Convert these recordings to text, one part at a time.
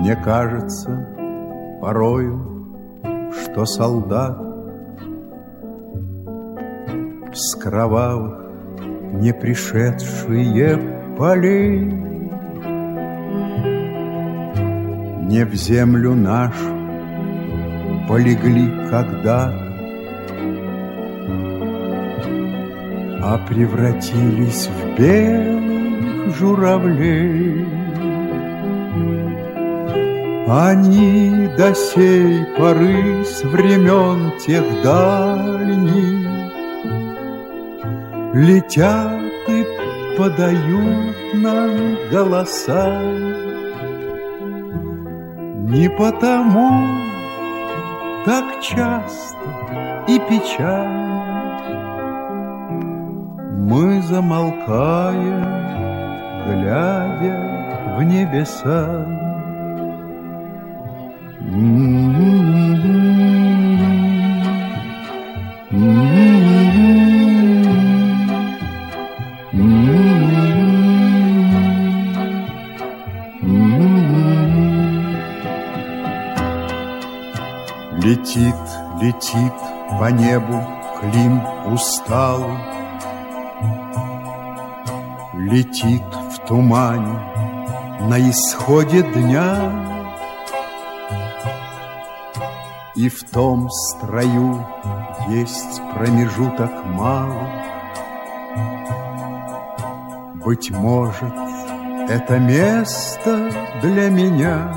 Мне кажется порою, что солдат с кровавых не пришедшие полей не в землю нашу полегли когда-то, а превратились в белых журавлей. Они до сей поры с времен тех дальних летят и подают нам голоса. Не потому так часто и печально мы замолкаем, глядя в небеса. Летит, летит по небу Клим усталый, летит в тумане на исходе дня, и в том строю есть промежуток малый. Быть может, это место для меня.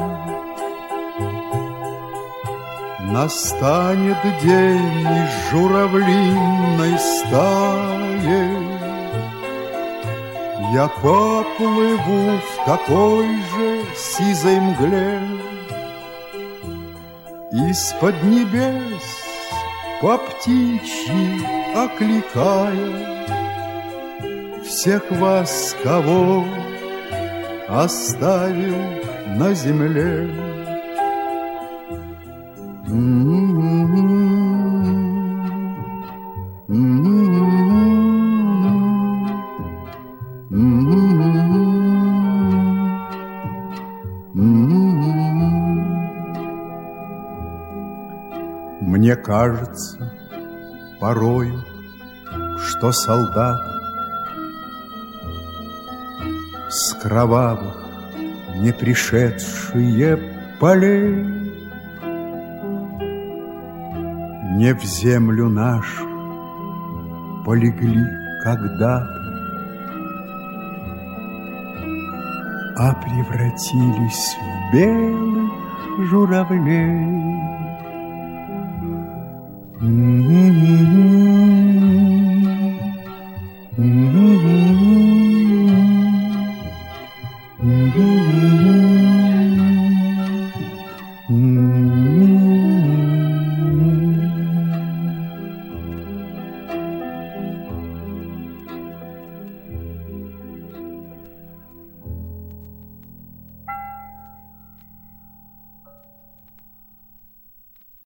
Настанет день из журавлиной стаи, я поплыву в такой же сизой мгле. Из-под небес по птичьи окликая всех вас, кого оставил на земле. Мне кажется порою, что солдат с кровавых не пришедшие полей не в землю нашу полегли когда-то, а превратились в белых журавлей.